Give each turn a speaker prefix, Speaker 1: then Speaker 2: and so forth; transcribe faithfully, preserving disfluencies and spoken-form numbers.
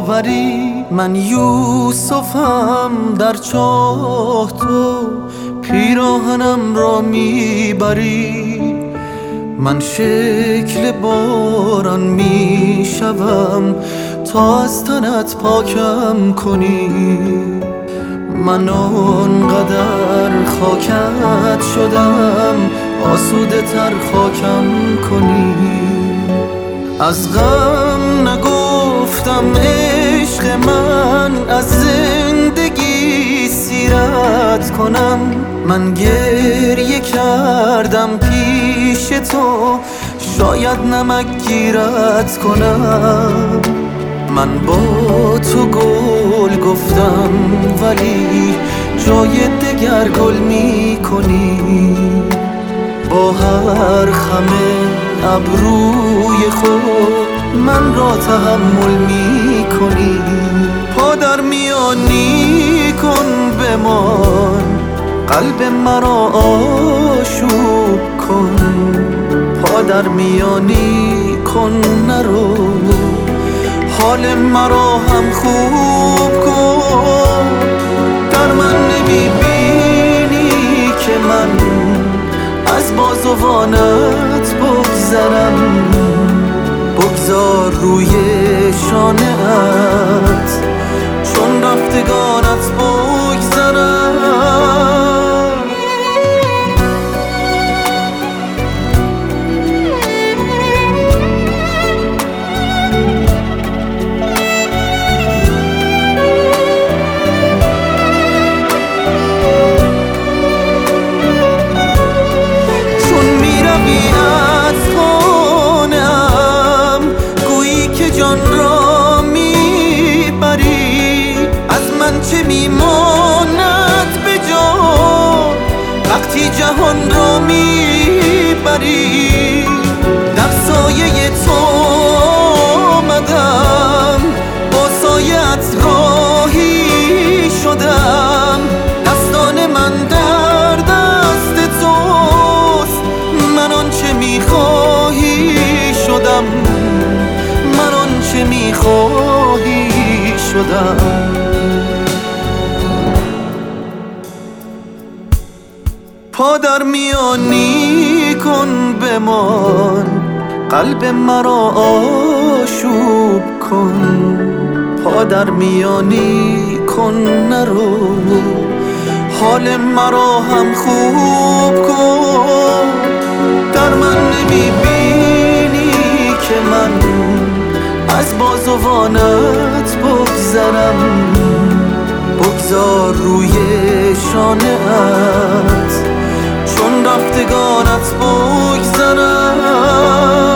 Speaker 1: آوری. من یوسفم در چاه، تو پیراهنم را میبری. من شکل باران میشوم تا از تنت پاکم کنی. من آنقدر خاکت شدم آسوده تر خاکم کنی. از غم نگفتم عشق من، از زندگی سیرت کنم. من گریه کردم پیش تو، شاید نمک گیرت کنم. من با تو گل گفتم ولی جای دگر گل می کنی. با هر خم ابروی خود من را تحمل می کنی. پا در میانی کن بمان، قلب مرا آشوب کن. پا در میانی کن نرو، حال مرا هم خوب کن. در من نمیبینی که من از بازوانت بگذرم. بگذار روی شانه‌ات چون رفتگانت بگذرم. چه میماند به جا وقتی جهان را میبری؟ در سایه تو آمدم، با سایت راهی شدم. دستان من در دست توست، من آنچه میخواهی شدم. من آنچه میخواهی شدم. پا در میانی کن بمان، قلب مرا آشوب کن. پا در میانی کن نرو، حال مرا هم خوب کن. در من نمیبینی که من از بازوانت بگذرم. بگذار روی شانه‌ات چون رفتگانت بگذرم.